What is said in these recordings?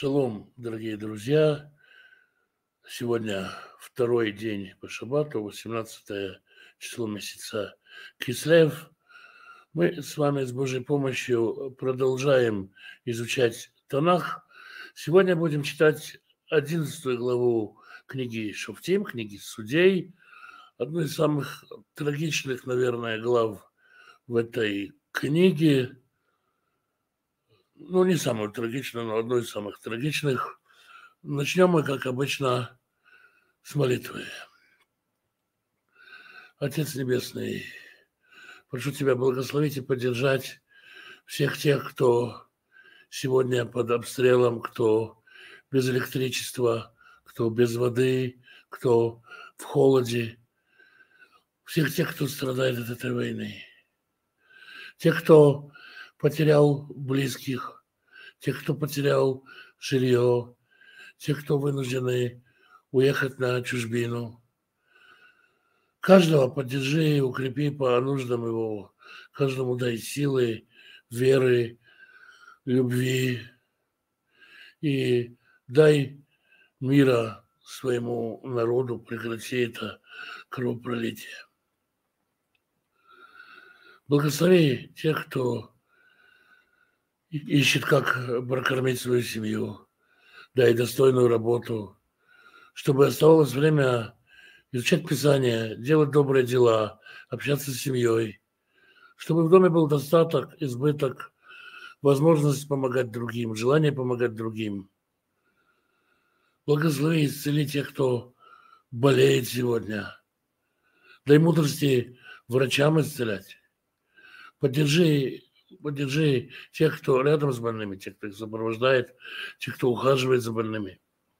Шалом, дорогие друзья. Сегодня второй день по шаббату, 18 число месяца Кислев. Мы с вами с Божьей помощью продолжаем изучать Танах. Сегодня будем читать 11 главу книги Шофтим, книги Судей. Одну из самых трагичных, наверное, глав в этой книге. Ну, не самую трагичную, но одну из самых трагичных. Начнем мы, как обычно, с молитвы. Отец Небесный, прошу Тебя благословить и поддержать всех тех, кто сегодня под обстрелом, кто без электричества, кто без воды, кто в холоде. Всех тех, кто страдает от этой войны. Тех, кто потерял близких, тех, кто потерял жилье, тех, кто вынуждены уехать на чужбину. Каждого поддержи и укрепи по нуждам его. Каждому дай силы, веры, любви. И дай мира своему народу, прекрати это кровопролитие. Благослови тех, кто ищет, как прокормить свою семью. Дай достойную работу, чтобы оставалось время изучать Писание, делать добрые дела, общаться с семьей, чтобы в доме был достаток, избыток, возможность помогать другим, желание помогать другим. Благослови и исцели тех, кто болеет сегодня. Дай мудрости врачам исцелять. Поддержи тех, кто рядом с больными, тех, кто их сопровождает, тех, кто ухаживает за больными.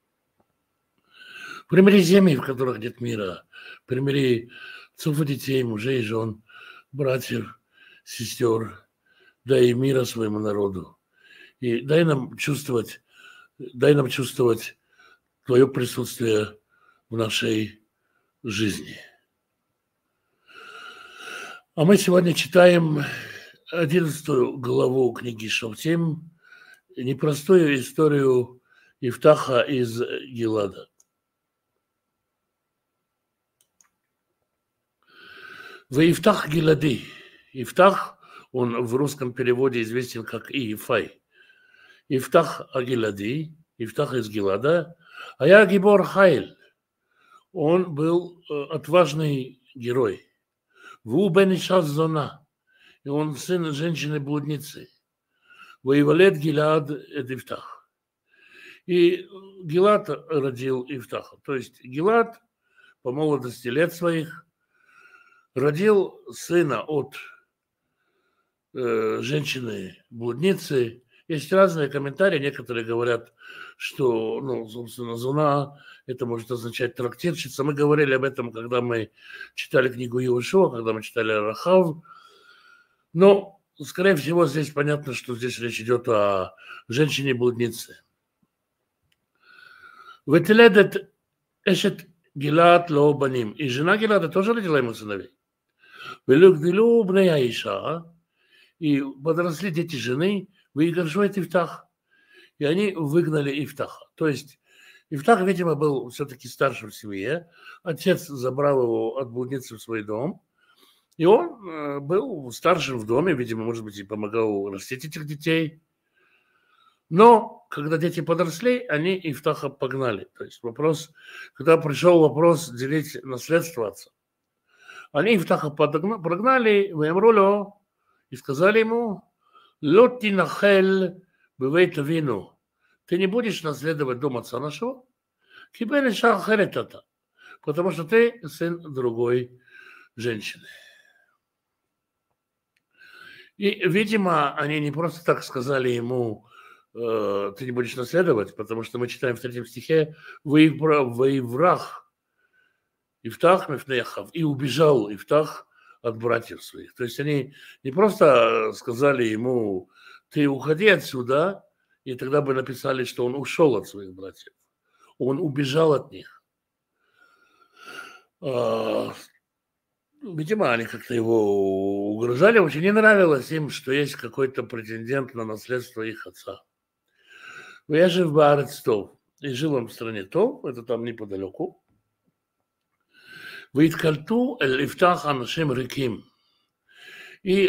Примири семьи, в которых нет мира. Примири отцов и детей, мужей и жен, братьев, сестер. Дай мира своему народу. И дай нам чувствовать Твое присутствие в нашей жизни. А мы сегодня читаем 11 главу книги Шофтим, непростую историю Ифтаха из Гилада. Ифтах Гилади. Ифтах, он в русском переводе известен как Иефай. Ифтах Агилади, Ифтах из Гилада, а я Гибор Хайль. Он был отважный герой. Ву бен Иша Зона. И он сын женщины-блудницы. Воевалет Гилад эт Ифтах. И Гилад родил Ифтаха. То есть Гилад по молодости лет своих родил сына от женщины-блудницы. Есть разные комментарии. Некоторые говорят, что, собственно, Зуна, это может означать трактирщица. Мы говорили об этом, когда мы читали книгу Иошуа, когда мы читали Рахав. Но, скорее всего, здесь понятно, что здесь речь идет о женщине-блуднице. Ветиледет эшет Гилад ло баним. И жена Гилада тоже родила ему сыновей. Велюгдилу бнея Иша. И подросли дети жены, выигрышивает Ифтах. И они выгнали Ифтаха. То есть Ифтах, видимо, был все-таки старшим в семье. Отец забрал его от блудницы в свой дом. И он был старшим в доме, видимо, может быть, и помогал растить этих детей. Но когда дети подросли, они Ифтаха погнали. То есть когда пришел вопрос делить наследство отца, они Ифтаха прогнали, ваямруло, и сказали ему: «Лотти нахель бывейт вину». Ты не будешь наследовать дом отца нашего, кибель шахаретата, потому что ты сын другой женщины. И, видимо, они не просто так сказали ему: ты не будешь наследовать, потому что мы читаем в 3 стихе: «Воеврах Ифтах мифнеяхав», и убежал Ифтах от братьев своих. То есть они не просто сказали ему: ты уходи отсюда, и тогда бы написали, что он ушел от своих братьев. Он убежал от них. Видимо, они как-то его угрожали. Очень не нравилось им, что есть какой-то претендент на наследство их отца. Я жив в Баарец Тов, и жил он в стране Тов, это там неподалеку. והתקלטו אל יפתח אנשים ריקים. И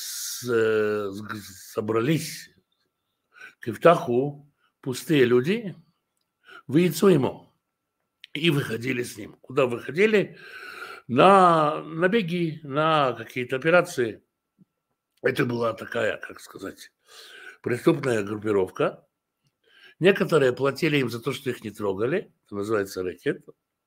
собрались к Ифтаху пустые люди в яйцо ему и выходили с ним. Куда выходили? На беги, на какие-то операции. Это была такая, как сказать, преступная группировка. Некоторые платили им за то, что их не трогали. Это называется рэкет.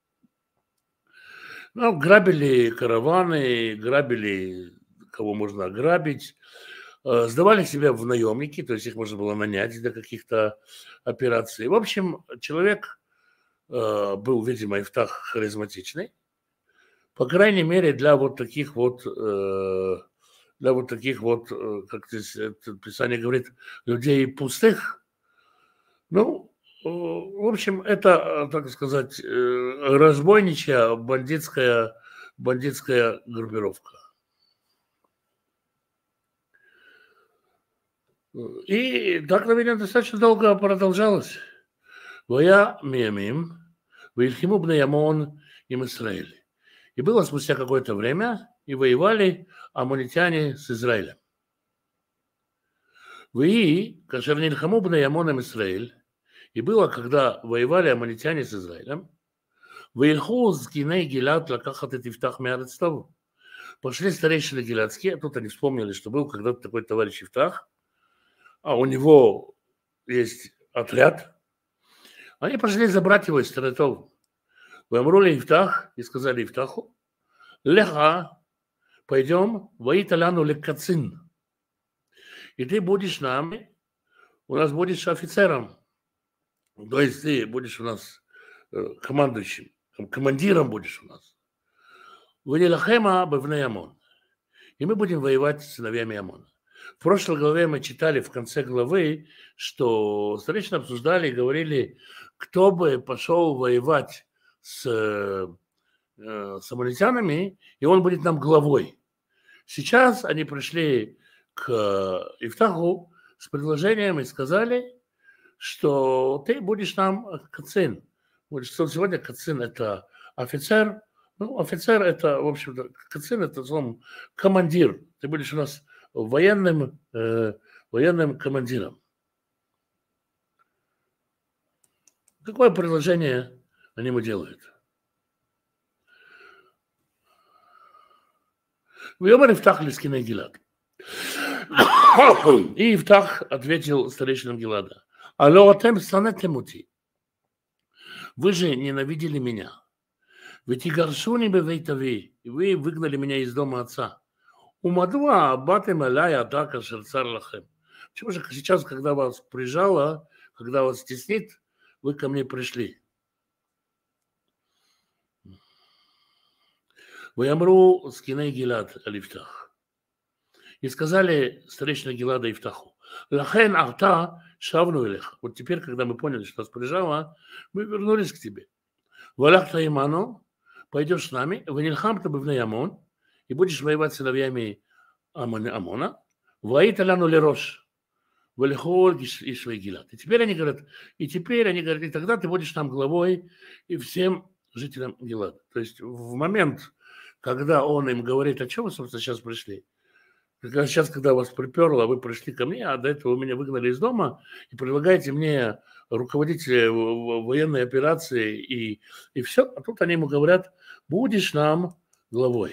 Ну, грабили караваны, грабили, кого можно ограбить, сдавали себя в наемники, то есть их можно было нанять для каких-то операций. В общем, человек был, видимо, Ифтах харизматичный, по крайней мере, для вот таких вот, как здесь Писание говорит, людей пустых. Ну, в общем, это, так сказать, разбойничья бандитская группировка. И так, наверное, достаточно долго продолжалось. Вая миямим, вильхиму бней Амон им Израиль. И было спустя какое-то время, и воевали аммонитяне с Израилем. Вы, кашер нильхаму бней Амон им Израиль, и было, когда воевали аммонитяне с Израилем, вильху зкиней Гилад лакахат эт Ифтах меарец Тов. Пошли старейшины гиладские, тут они вспомнили, что был когда-то такой товарищ Ифтах, а у него есть отряд. Они пошли забрать его из страны Тов. Вымрули Ифтах и сказали Ифтаху: Леха, пойдем, воиталяну лекацин. И ты будешь нами, у нас будешь офицером. То есть ты будешь у нас командующим, командиром будешь у нас. Ванилахема бывней Амон. И мы будем воевать с сыновьями Амона. В прошлой главе мы читали в конце главы, что старейшины обсуждали и говорили, кто бы пошел воевать с аммонитянами, и он будет нам главой. Сейчас они пришли к Ифтаху с предложением и сказали, что ты будешь нам кацин. Сегодня кацин – это офицер. Ну, офицер – это, в общем-то, кацин – это словом командир. Ты будешь у нас военным командиром. Какое предложение они ему делают? Вьомар Ифтах лискиней Гилад. И Ифтах ответил старейшинам Гилада: Алло, атем санетемути. Вы же ненавидели меня. Ведь и гаршуни бевейтави, и вы выгнали меня из дома отца. Умадуа батем аляй атака шерцар лахем. Почему же сейчас, когда вас прижало, когда вас стеснит, вы ко мне пришли? Ваямру скиней Гилад алифтах. И сказали старейшина Гилада Ифтаху: Лахен арта шавну элех. Вот теперь, когда мы поняли, что нас прижало, мы вернулись к тебе. Валахта иману, пойдешь с нами, ванильхамта бывней Амон, и будешь воевать с сыновьями Амона, воит аляну лерош, валихол и швей Гилад. И теперь они говорят, и тогда ты будешь там главой и всем жителям Гилада. То есть в момент, когда он им говорит, а что вы, собственно, сейчас пришли? Сейчас, когда вас приперло, вы пришли ко мне, а до этого вы меня выгнали из дома и предлагаете мне руководителя военной операции и все. А тут они ему говорят, будешь нам главой.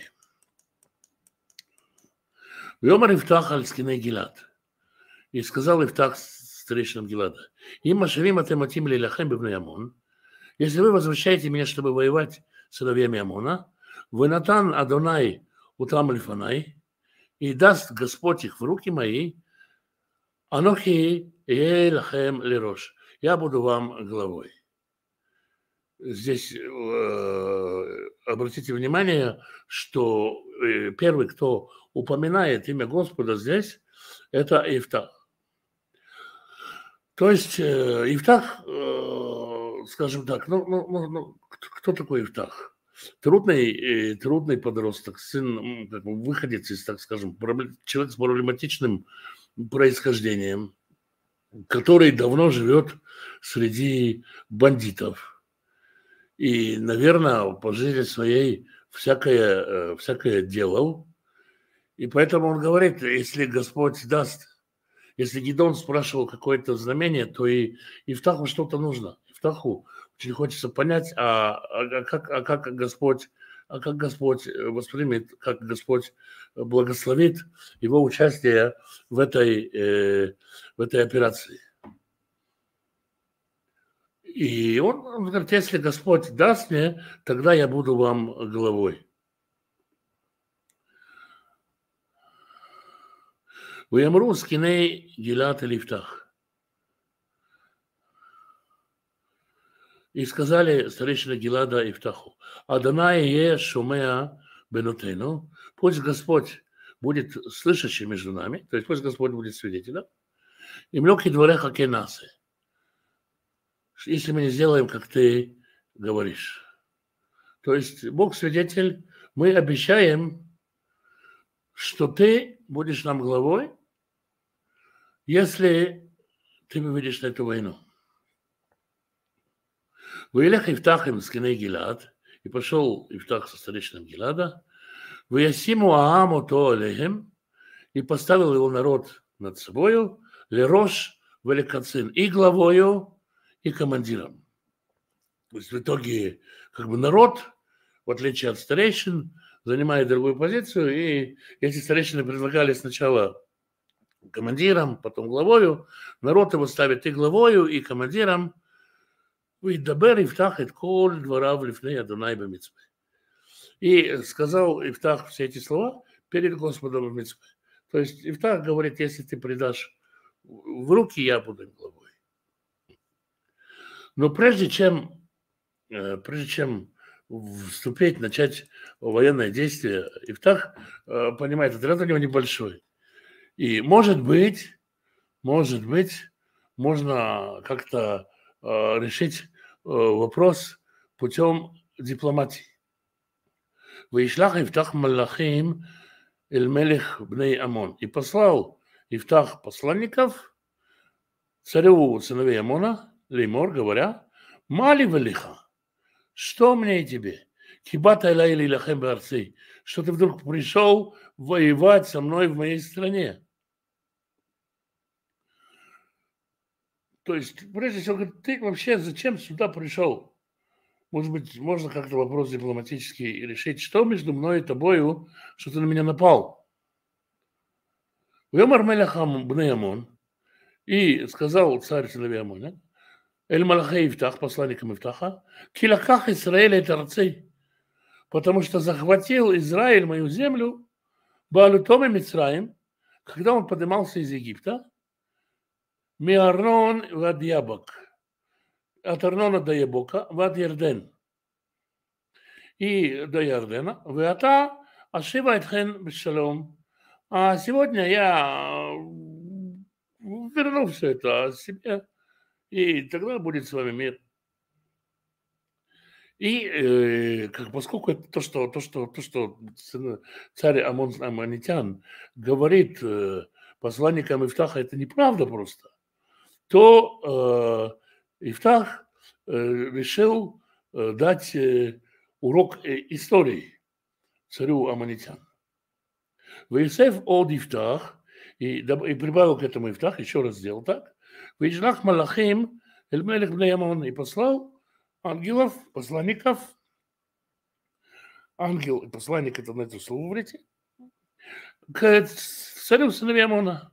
Вьомар Ифтах аль-скиней Гилад. И сказал Ифтах старейшинам Гилада: Им машевим атематим лилахем бивней Амон. Если вы возвращаете меня, чтобы воевать с сыновьями Амона, вы натан Адонай утам лифанай, и даст Господь их в руки мои, анохи лахем лерош. Я буду вам главой. Здесь обратите внимание, что первый, кто упоминает имя Господа здесь, это Ифтах. То есть Ифтах, скажем так, кто такой Ифтах? Трудный подросток, сын, выходец из, так скажем, человек с проблематичным происхождением, который давно живет среди бандитов. И, наверное, по жизни своей всякое делал. И поэтому он говорит, если Господь даст, если Гидеон спрашивал какое-то знамение, то и Ифтаху что-то нужно. Ифтаху очень хочется понять, как Господь воспримет, как Господь благословит его участие в этой операции. И он говорит, если Господь даст мне, тогда я буду вам главой. ויאמרו זקני גילת אל יפתח. И сказали старейшина Гилада Ифтаху, Адонай е шумеа бенотейну, пусть Господь будет слышащим между нами, то есть пусть Господь будет свидетелем, и млёки двореха кенасы, если мы не сделаем, как ты говоришь. То есть Бог свидетель, мы обещаем, что ты будешь нам главой, если ты выведешь на эту войну. Вылех Ифтах им скиней Гилад, и пошел Ифтах со старейшином Гилада, Вясиму Ааму то алейхим, и поставил его народ над собою, лерош великацин, и главою, и командиром. То есть в итоге как бы народ, в отличие от старейшин, занимает другую позицию, и эти старейшины предлагали сначала командиром, потом главою, народ его ставит и главою, и командиром, וידבר יפתח את כל דבריו לפני אדוני במצווה. И сказал Ифтах все эти слова перед Господом в мицве. То есть Ифтах говорит, если ты предашь в руки, я буду главой. Но прежде чем вступить, начать военное действие, Ифтах понимает, отряд у него небольшой. И может быть, можно как-то решить вопрос путем дипломатии. Вейшлах Ифтах Малахим эль Мелех бней Амон. И послал Ифтах посланников царю сыновей Амона, Леймор, говоря, Мали велиха, что мне и тебе? Кибата элайли лахем баарци, что ты вдруг пришел воевать со мной в моей стране. То есть, прежде всего, говорит, ты вообще зачем сюда пришел? Может быть, можно как-то вопрос дипломатический решить, что между мной и тобою, что ты на меня напал. Вемар мелехам бней Амон, и сказал царь сыновей Амона, эль малахей Ифтах, посланникам Ифтаха, килаках Исраэль это арцей, потому что захватил Израиль мою землю, Баалутом и Мицраим, когда он поднимался из Египта, Миарнон вад Ябок, от Арнона до Ябока, вад Ярден, и до Ярдена, веата ашива этхен бешалом. А сегодня я верну все это себе, и тогда будет с вами мир. И поскольку это то, что царь Амонитян говорит посланникам Ифтаха, это неправда просто, то Ифтах решил дать урок истории царю Амонитян. Вейсеф од Ифтах, и прибавил к этому Ифтах, еще раз сделал так, Вейшлах Малахим эль Мелех бней Амон, и послал ангелов, посланников, ангел и посланник, это на это слово врите, к царю сыновей Амона.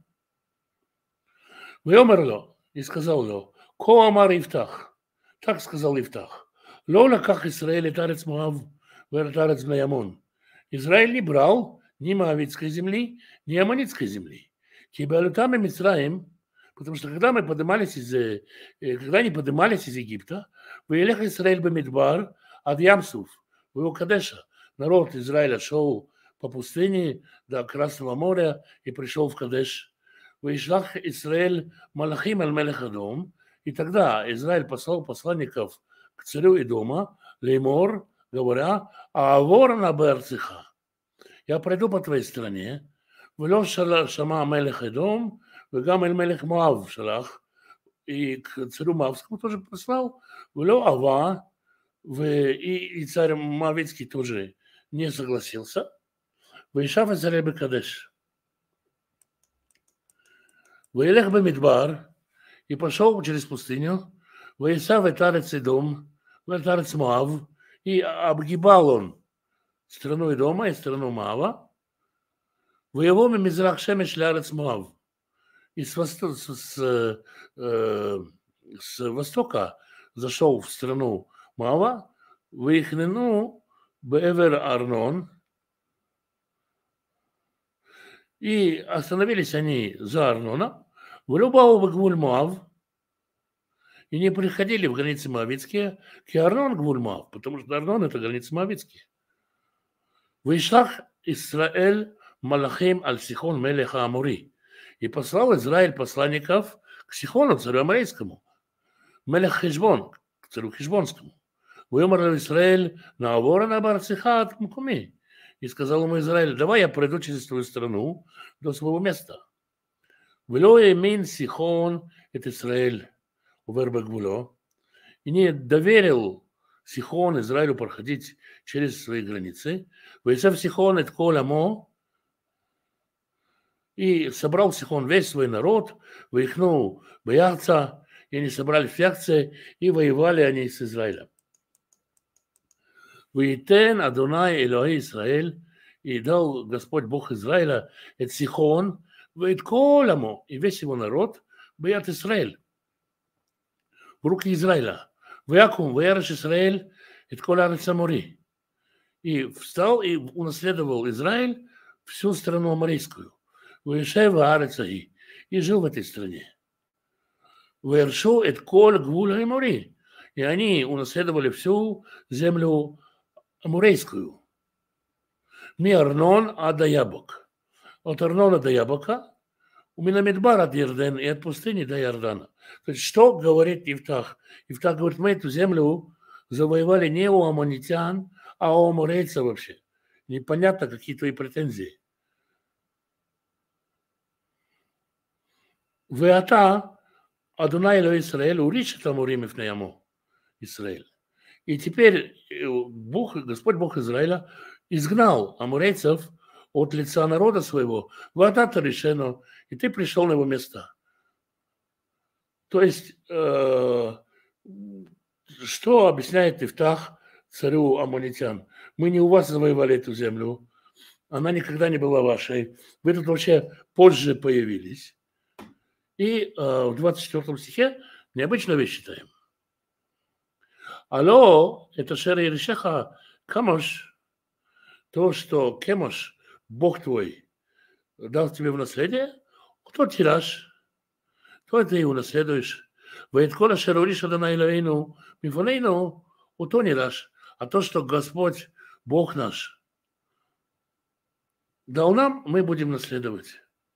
Вейомерло, и сказал ему, ко амар Ифтах, так сказал Ифтах, ло лаках Исраэль и тарец Моав, вер тарец бней Амон. Израиль не брал ни Моавитской земли, ни Аммонитской земли. Кибалютам и Мицраим, потому что когда они поднимались из Египта, выехал Израиль бамидбар ад Ямсуф, в его Кадеша. Народ Израиля шел по пустыне до Красного моря и пришел в Кадеш. Вышлах Израиль Малахим аль-Мелех Эдом, и тогда Израиль послал посланников к царю Эдома, Леймор, говоря, Авор на Берцеха, я пройду по твоей стране, ולא שמע המלך אדום, וגם אל מלך מואב שלח, и к царю Моавскому тоже послал, вело Ава, и царь Моавицкий тоже не согласился. Ваишав царь Бекадеш. Ваилех Бамидбар, и пошел через пустыню, Ваисав Этарец Идом, Этарец Моав, и обгибал он страну Идома и страну Моава, Воевоми Мизрах Шемеш Лярец Моав. И с востока зашел в страну Моава, Ваихнену Бевер Арнон, и остановились они за Арнона, в Любау Гвуль Моав, и не приходили в границы Моавицкие, к Арнон Гвуль Моав, потому что Арнон это границы Моавицкие. Вишлах Исраэль Малахим аль-Сихон Мелеха Амури. И послал Израиль посланников к Сихону, царю Аморейскому, Мелех Хешбон, к царю Хешбонскому. Вымер Израиль на Авора на Барцихат Мукуми. И сказал ему Израиль: давай я пройду через твою страну до своего места. Вло имин Сихон это Израиль увербе гвуло. И не доверил Сихон Израилю проходить через свои границы. Вейсав Сихон это коламо. И собрал Сихон весь свой народ, выехнул боярца, и они собрались в Яхце, и воевали они с Израилем. Вейтен Адонай Элохей Израиль, и дал Господь Бог Израиля, это Сихон, вейт коламо, и весь его народ, боят Израиль, в руки Израиля. Веякум, веярыш Израиль, это колярец Амори. И встал и унаследовал Израиль всю страну аморейскую. Вешева Арецаи, и жил в этой стране. Вершу это коль гвуль Амори, и они унаследовали всю землю аморейскую. Ми Арнон ада Ябок. От Арнона до Ябока, у Минамидбар от Ярден и от пустыни до Иордана. То есть, что говорит Ифтах? Ифтах говорит, мы эту землю завоевали не у аммонитян, а у аморейцев вообще. Непонятно, какие твои претензии. Веата Адонай Элохей Исраэль уричит Аморим ифней Амо Исраэль. И теперь Господь Бог Израиля изгнал аморейцев от лица народа своего. Веата решено, и ты пришел на его места. То есть, что объясняет Ифтах царю аммонитян? Мы не у вас завоевали эту землю, она никогда не была вашей. Вы тут вообще позже появились. И в 24 стихе необычную вещь читаем. Алло, это Шер Еришеха Камош, то, что Кемош, Бог твой, дал тебе в наследие, кто тираж, то ты и унаследуешь. Вейткола Шер Уриша Адонай Элохейну Мифонейну, то не раш, а то, что Господь, Бог наш, дал нам, мы будем наследовать.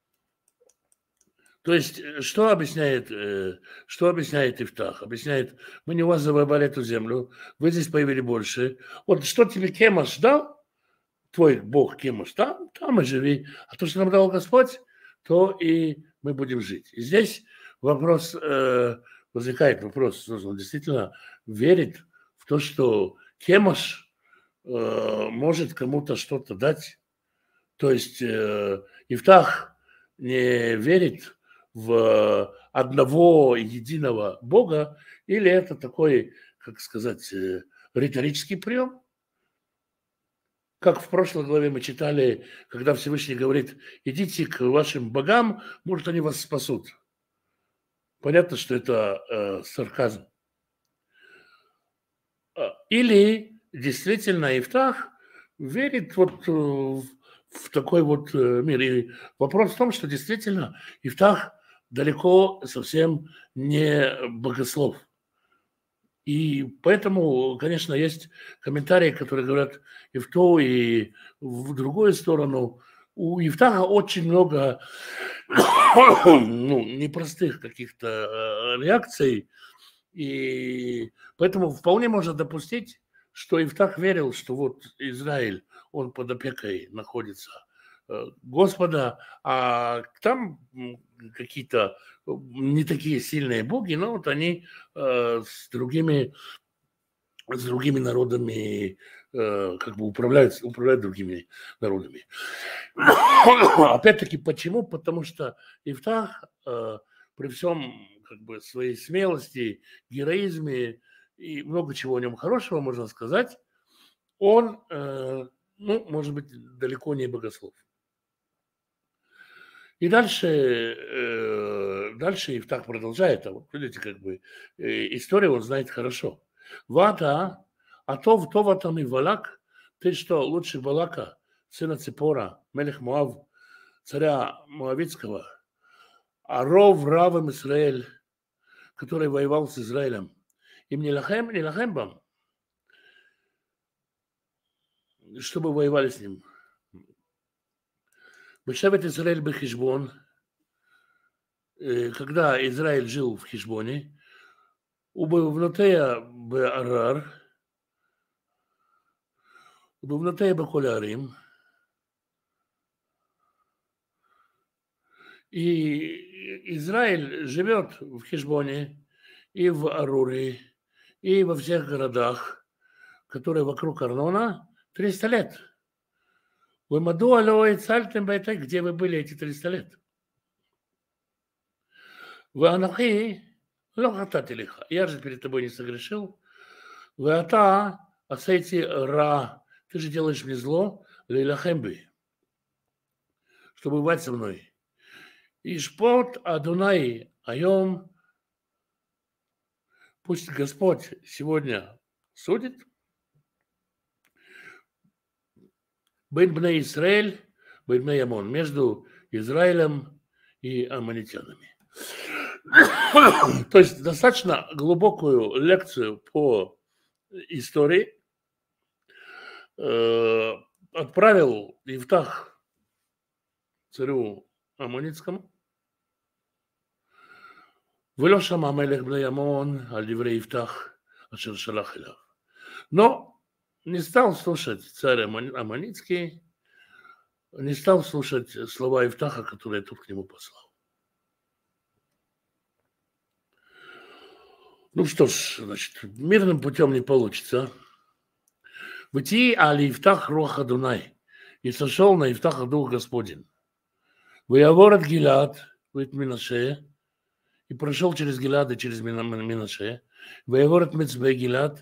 То есть, что объясняет Ифтах? Объясняет, мы не у вас завоевали эту землю, вы здесь появились больше. Вот что тебе Кемош дал, твой Бог Кемош, там и живи. А то, что нам дал Господь, то и мы будем жить. И здесь возникает вопрос, он действительно верит в то, что Кемош может кому-то что-то дать. То есть, Ифтах не верит в одного единого Бога, или это такой, как сказать, риторический прием? Как в прошлой главе мы читали, когда Всевышний говорит, идите к вашим богам, может, они вас спасут. Понятно, что это сарказм. Или действительно Ифтах верит вот в такой вот мир. И вопрос в том, что действительно Ифтах далеко совсем не богослов. И поэтому, конечно, есть комментарии, которые говорят и в ту, и в другую сторону. У Ифтаха очень много непростых каких-то реакций. И поэтому вполне можно допустить, что Ифтах верил, что вот Израиль, он под опекой находится Господа, а там, какие-то не такие сильные боги, но вот они с другими народами как бы управляют другими народами. Опять-таки, почему? Потому что Ифтах при всем как бы своей смелости, героизме и много чего о нем хорошего можно сказать, он, ну, может быть, далеко не богослов. И дальше Ифтах продолжает, а вот видите, как бы историю он знает хорошо. Вата, това там и Валак, ты что, лучше Валака, сына Ципора, Мелех Моав, царя Моавитского, а равом Израиль, который воевал с Израилем. Им не лахем бам, чтобы воевали с ним. Бешевет Израиль бехишбон, когда Израиль жил в Хишбоне, ובבנותיה בערר, ובבנותיה בכל הערים, и Израиль живет в Хешбоне и в Аруре, и во всех городах, которые вокруг Арнона, 300 лет. Вы маду алоэ цальтем байтек, где вы были эти 300 лет? Вы анахи, лохатати лиха. Я же перед тобой не согрешил. Вы ата, асейти ра. Ты же делаешь мне зло, лейлахемби, чтобы бывать со мной. Ишпот Адунай Айом, пусть Господь сегодня судит. Бен бней Израиль, бен бней Амон, между Израилем и аммонитянами. То есть достаточно глубокую лекцию по истории отправил Ифтах царю Аммонитскому. ולא שמע המלך בני עמון על דברי יפתח אשר שלח אליו. Но не стал слушать царь Аммонитский, не стал слушать слова Ифтаха, которые тут к нему послал. Ну что ж, значит, мирным путем не получится. Вти али Ифтах руах Адунай. И сошел на Ифтаха дух Господень. Выявор от Гилад, вит Минаше, и прошел через Гилад и через Минаше. Выявор от Мицбе Гилад,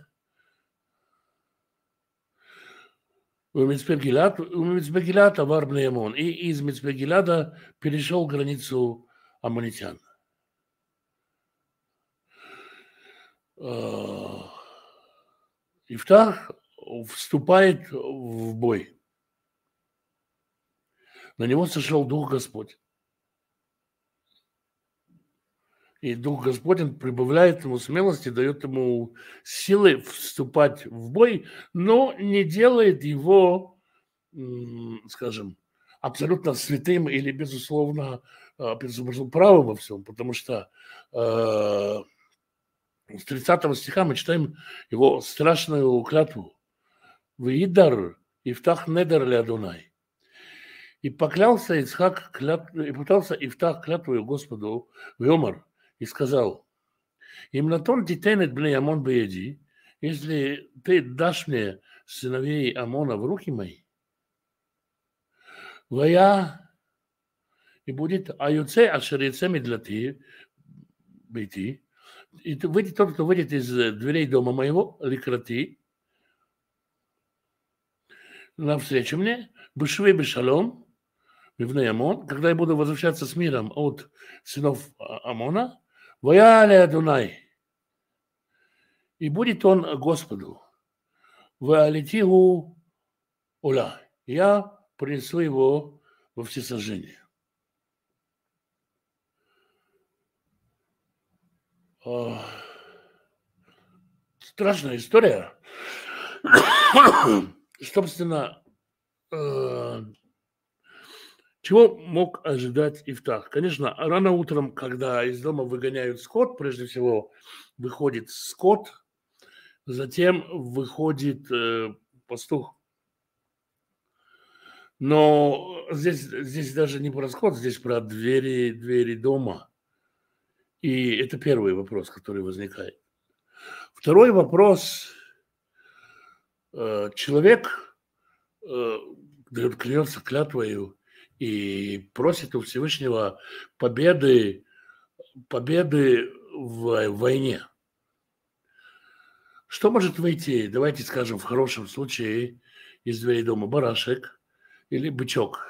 Мицбе Гилад авар бней Амон. И из Мицбе Гилада перешел границу аммонитян. Ифтах вступает в бой. На него сошел Дух Господь. И Дух Господень прибавляет ему смелости, дает ему силы вступать в бой, но не делает его, скажем, абсолютно святым или, безусловно, правым во всем, потому что с 30 стиха мы читаем его страшную клятву. «Виидар Ифтах недер ле Адунай». И поклялся Ицхак, и пытался Ифтах клятвою Господу в Йомар, и сказал: «Им натон титенет бней Амон бееди, если ты дашь мне сыновей Амона в руки мои, вая, и будет аюце ашерице медлати, бейти, и выйдет тот, кто выйдет из дверей дома моего, ликрати, навстречу мне, бешвей бешалом, бивней Амон, когда я буду возвращаться с миром от сынов Амона, ваяля Адунай, и будет он Господу, ваалитигу ула, я принесу его во всесожжение». Страшная история. Собственно, чего мог ожидать Ифтах? Конечно, рано утром, когда из дома выгоняют скот, прежде всего выходит скот, затем выходит пастух. Но здесь даже не про скот, здесь про двери дома. И это первый вопрос, который возникает. Второй вопрос. Человек клянется клятвою и просит у Всевышнего победы в войне. Что может выйти, давайте скажем, в хорошем случае из дверей дома? Барашек или бычок?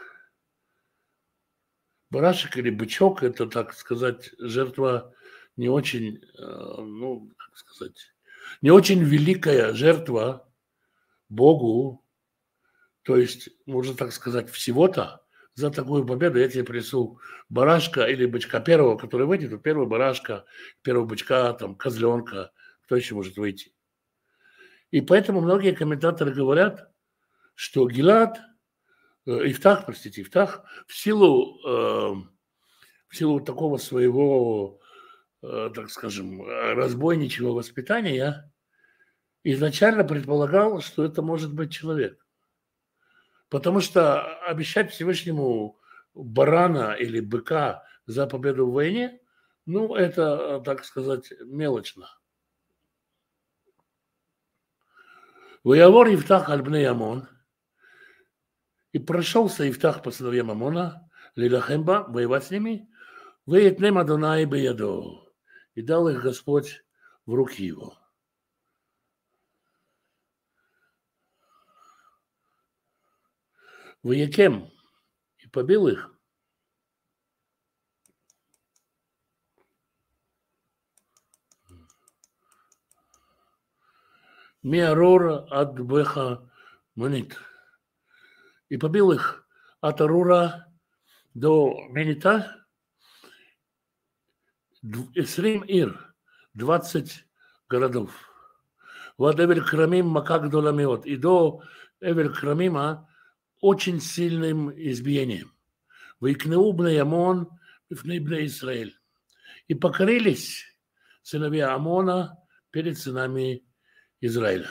Барашек или бычок – это, так сказать, жертва не очень, как сказать, не очень великая жертва Богу. То есть, можно так сказать, всего-то за такую победу я тебе принесу барашка или бычка первого, который выйдет, первого барашка, первого бычка, там, козленка, кто еще может выйти. И поэтому многие комментаторы говорят, что Гилад, Ифтах, в силу такого своего, так скажем, разбойничьего воспитания, изначально предполагал, что это может быть человек. Потому что обещать Всевышнему барана или быка за победу в войне, это, так сказать, мелочно. Ваявор Ифтах аль-бней Амон, и прошелся Ифтах по сыновьям Амона, лилахемба, воевать с ними, веетнем Адонай беядо, и дал их Господь в руки его. Ваякем, и побил их. Миарора от Беха Манит. И побил их от Арура до Минита 20 ир, 20 городов. Вот Эвель Крамим Макак Доламиот. И до Эвель Крамима очень сильным избиением. Выкнеу бней Амон, вифней бней Израиль. И покорились сыновья Амона перед сынами Израиля.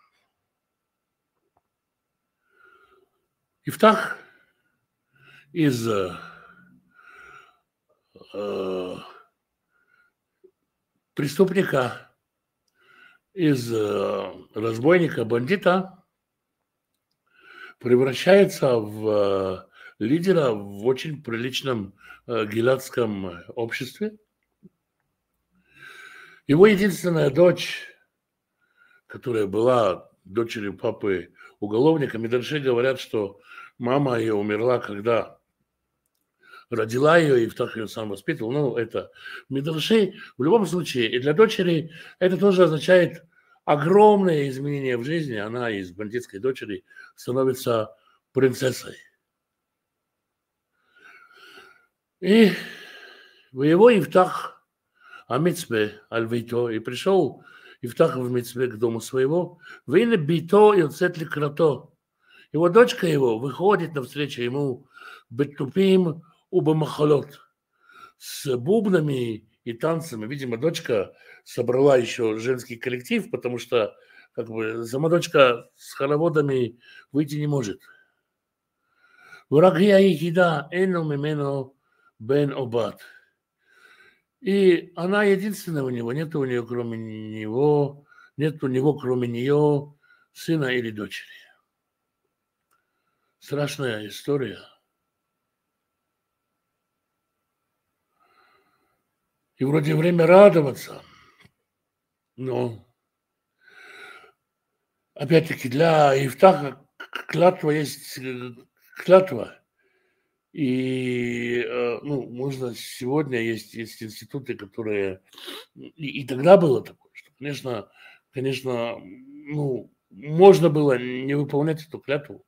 Ифтах из преступника, из разбойника, бандита превращается в лидера в очень приличном гиладском обществе. Его единственная дочь, которая была дочерью папы уголовника, мидраши говорят, что мама ее умерла, когда родила ее, и Ифтах ее сам воспитывал. Это мидраши. В любом случае, и для дочери это тоже означает огромное изменение в жизни. Она из бандитской дочери становится принцессой. И в его Ифтах Амицбе Альвито, и пришел Ифтах в Мицбе к дому своего, вейне бито и оцет ликрато. Его дочка его выходит навстречу ему бетупим убамахалот с бубнами и танцами. Видимо, дочка собрала еще женский коллектив, потому что сама дочка с хороводами выйти не может. Врагия ехида эно мимено бен обат. И она единственная у него, нет у нее кроме нее сына или дочери. Страшная история. И вроде время радоваться, но опять-таки для Ифтаха клятва есть клятва. И можно сегодня есть институты, которые и тогда было такое, что, конечно, можно было не выполнять эту клятву.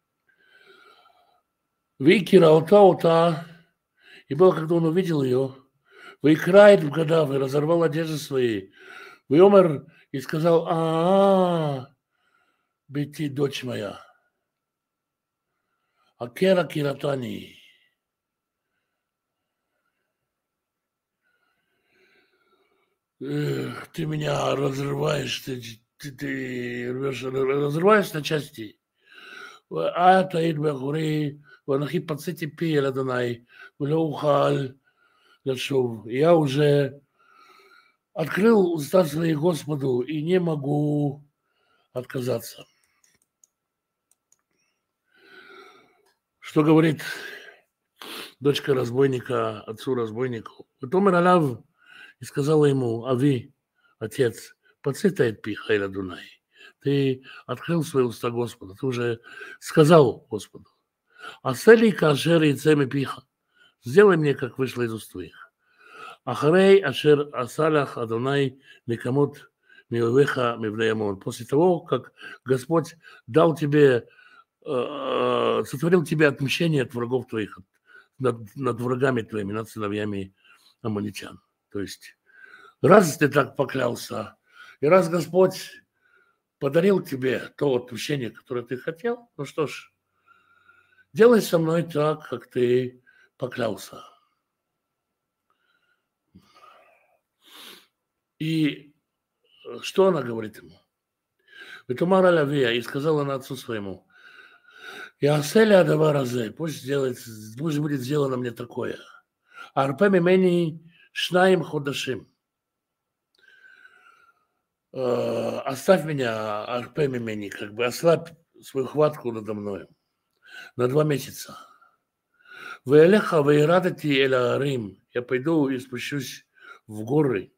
Викира Ота, и было, когда он увидел ее, выкрает в годав и разорвал одежды свои, Вьомер и сказал: бити, дочь моя, Акера Киратани. Ты меня разрываешь, ты разрываешь на части. ואת היית באחורי, ואנוכי פציתי פי אל אדוני, ולא אוכל לשוב. Я уже открыл уста свои Господу и не могу отказаться. Что говорит дочка разбойника отцу разбойнику? ותאמר עליו, и сказала ему, Ави, отец, подцитает пиха или Дунай. Ты открыл свои уста Господа, ты уже сказал Господу. Асели кашер и цеми пиха. Сделай мне, как вышло из уст твоих. Ахарей ашер асалях Адонай некамот милвеха мивнеямон. После того, как Господь дал тебе, сотворил тебе отмщение от врагов твоих, над врагами твоими, над сыновьями аммонитян. То есть, раз ты так поклялся, и раз Господь подарил тебе то отмщение, которое ты хотел, ну что ж, делай со мной так, как ты поклялся. И что она говорит ему? Ветумара Лавия, и сказала она отцу своему, Яселя Адаваразе, пусть будет сделано мне такое. Арпе мимени шнаим ходашим. Оставь меня, арпе мимени, как бы ослабь свою хватку надо мною на 2 месяца. Веэлеха вейрадати эля Рим. Я пойду и спущусь в горы.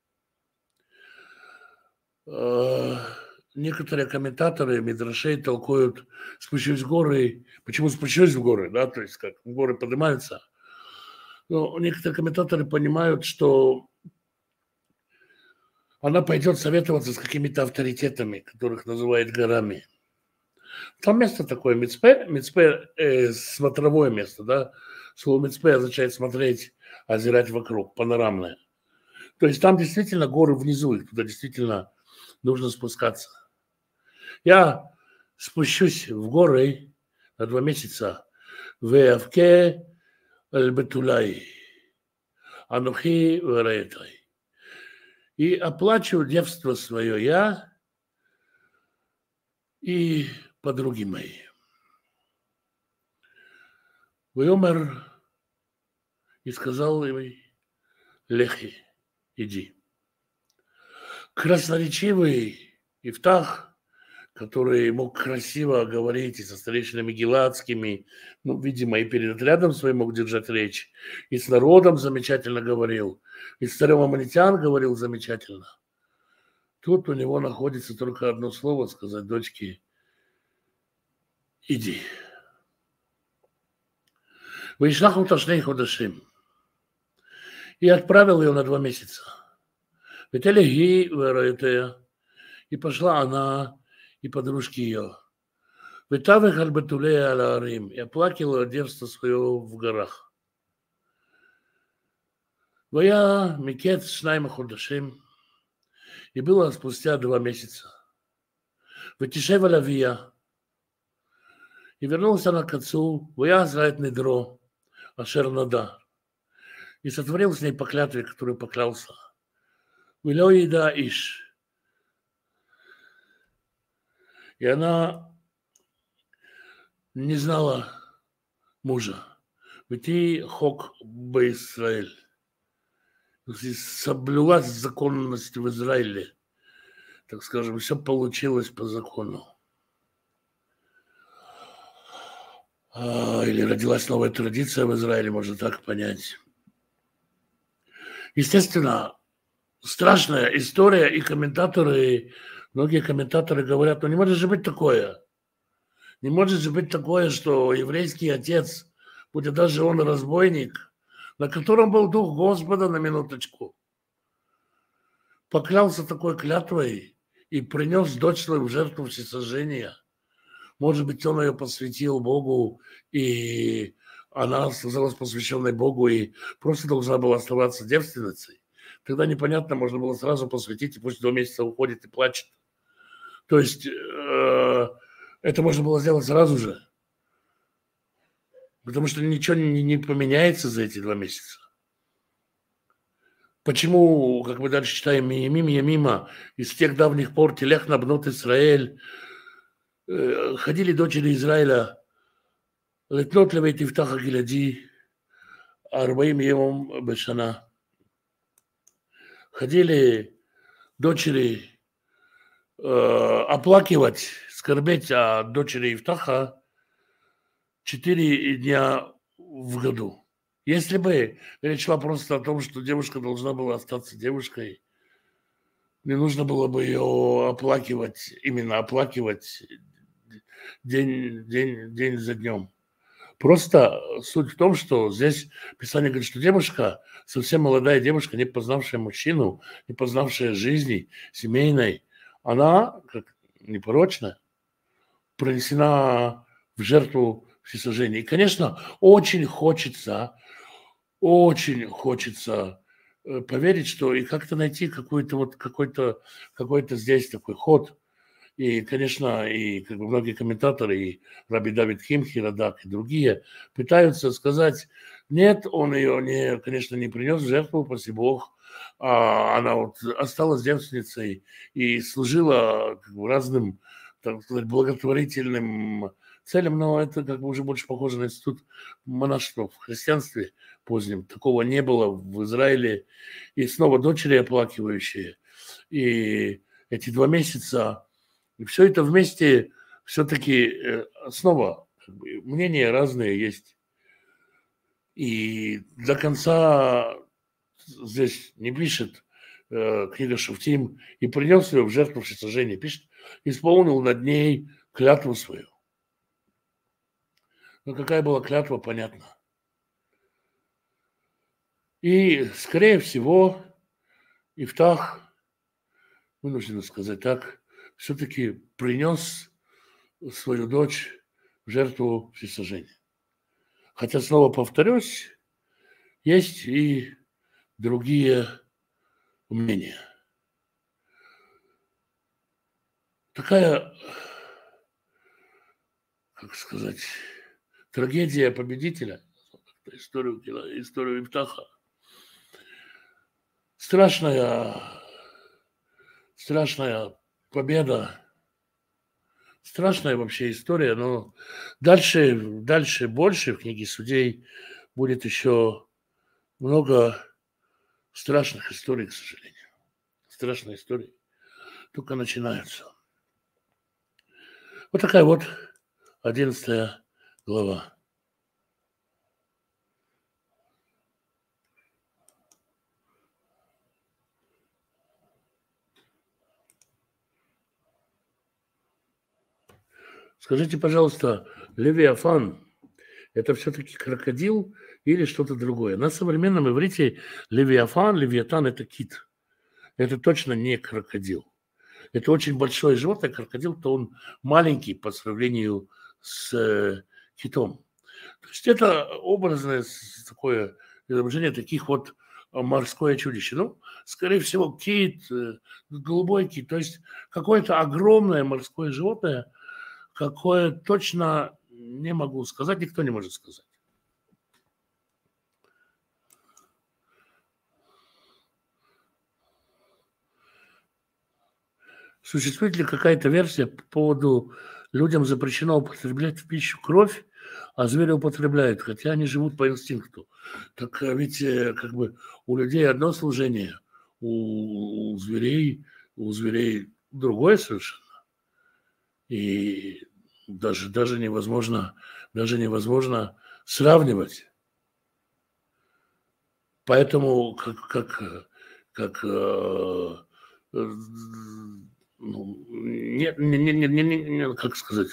Некоторые комментаторы Мидрашей толкуют спущусь в горы. Почему спущусь в горы? Да? То есть как в горы поднимаются. Но некоторые комментаторы понимают, что она пойдет советоваться с какими-то авторитетами, которых называют горами. Там место такое, Мицпе, смотровое место, да? Слово Мицпе означает смотреть, озирать вокруг, панорамное. То есть там действительно горы внизу, их туда действительно нужно спускаться. Я спущусь в горы на 2 месяца. Веавке эль-бетулай, анухи веретай. И оплачу девство свое я и подруги мои. Веомер, и сказал ей, лехи, иди. Красноречивый Ифтах, который мог красиво говорить и со старейшинами гиладскими, ну, видимо, и перед отрядом своим мог держать речь, и с народом замечательно говорил, и с царем аммонитян говорил замечательно. Тут у него находится только одно слово сказать дочке: иди. Вишлах уташней ходашим. И отправил ее на 2 месяца. Ветелеги вероятая. И пошла она и подружки ее. Витавых альбатулея аларим. И оплакивала девство свое в горах. Вая микет шнайма ходашим. И было спустя 2 месяца. Вытишева лавия. И вернулся она к отцу. Вая знает недро. Ашер нада. И сотворил с ней по клятве, которую поклялся. Вилоида иш. И она не знала мужа. Ведь и хок бы Израиль. Соблюлась законность в Израиле. Так скажем, все получилось по закону. Или родилась новая традиция в Израиле, можно так понять. Естественно, страшная история, и многие комментаторы говорят, ну не может же быть такое. Не может же быть такое, что еврейский отец, будь даже он разбойник, на котором был дух Господа, на минуточку, поклялся такой клятвой и принес дочь свою в жертву всесожжения. Может быть, он ее посвятил Богу, и она оказалась посвященной Богу и просто должна была оставаться девственницей. Тогда непонятно, можно было сразу посвятить, и пусть 2 месяца уходит и плачет. То есть это можно было сделать сразу же, потому что ничего не поменяется за эти 2 месяца. Почему, как мы дальше читаем, Миямима, из тех давних пор телех набнут Израиль, ходили дочери Израиля, летнот левей тифтаха гилади, арбаим емом бешана. Ходили дочери оплакивать, скорбеть о дочери Ифтаха 4 дня в году. Если бы речь шла просто о том, что девушка должна была остаться девушкой, не нужно было бы ее оплакивать, именно оплакивать день за днем. Просто суть в том, что здесь Писание говорит, что девушка, совсем молодая девушка, не познавшая мужчину, не познавшая жизни семейной, она, как непорочная, принесена в жертву всесожжения. И, конечно, очень хочется поверить, что и как-то найти какой-то здесь такой ход. И, конечно, и как бы многие комментаторы, и Раби Давид Химхи, Радак и другие пытаются сказать, нет, он ее, конечно, не принес в жертву, спаси Бог, а она вот осталась девственницей и служила как бы разным, так сказать, благотворительным целям, но это как бы уже больше похоже на институт монашества в христианстве позднем. Такого не было в Израиле. И снова дочери оплакивающие. И эти 2 месяца... И все это вместе все-таки снова как бы, мнения разные есть. И до конца здесь не пишет книга Шуфтим и принес ее в жертву всесожжения. Пишет, исполнил над ней клятву свою. Но какая была клятва, понятно. И, скорее всего, Ифтах, вынужден сказать так, все-таки принес свою дочь в жертву всесожжения. Хотя, снова повторюсь, есть и другие мнения. Такая, как сказать, трагедия победителя, историю Ифтаха, страшная победа, страшная вообще история, но дальше больше в книге Судей будет еще много страшных историй, к сожалению. Страшные истории только начинаются. Вот такая вот 11 глава. Скажите, пожалуйста, Левиафан – это все-таки крокодил или что-то другое? На современном иврите Левиатан – это кит. Это точно не крокодил. Это очень большое животное. Крокодил-то он маленький по сравнению с китом. То есть это образное такое изображение таких вот морское чудище. Ну, скорее всего, кит, голубой кит. То есть какое-то огромное морское животное, какое точно не могу сказать, никто не может сказать. Существует ли какая-то версия по поводу людям запрещено употреблять в пищу кровь, а звери употребляют, хотя они живут по инстинкту? Так ведь как бы у людей одно служение, у зверей другое совершенно. И даже невозможно сравнивать. Поэтому нет, как сказать,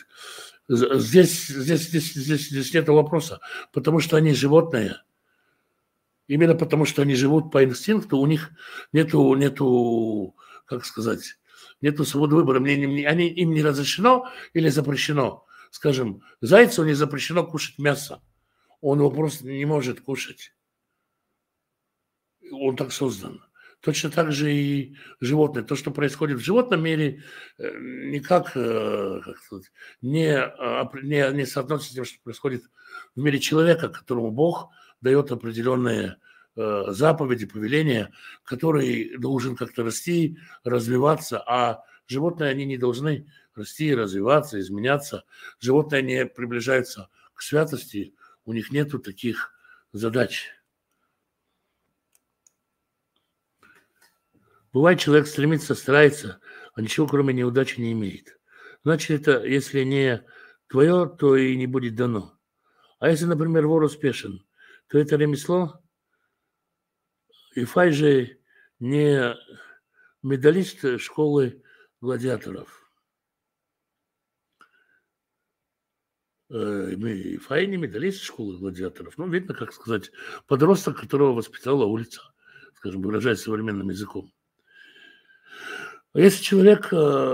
здесь нет вопроса, потому что они животные. Именно потому что они живут по инстинкту, у них нету, как сказать, нету свободы выбора. Им не разрешено или запрещено. Скажем, зайцу не запрещено кушать мясо. Он его просто не может кушать. Он так создан. Точно так же и животные. То, что происходит в животном мире, никак как сказать, не соотносится с тем, что происходит в мире человека, которому Бог дает определенные заповеди, повеления, который должен как-то расти, развиваться, а животные, они не должны расти, развиваться, изменяться. Животные не приближаются к святости, у них нету таких задач. Бывает, человек стремится, старается, а ничего кроме неудачи не имеет. Значит, это, если не твое, то и не будет дано. А если, например, вор успешен, то это ремесло. Ифай же не медалист школы гладиаторов. Ифай не медалист школы гладиаторов. Ну, видно, как сказать, подросток, которого воспитала улица, скажем, выражаясь современным языком. А если человек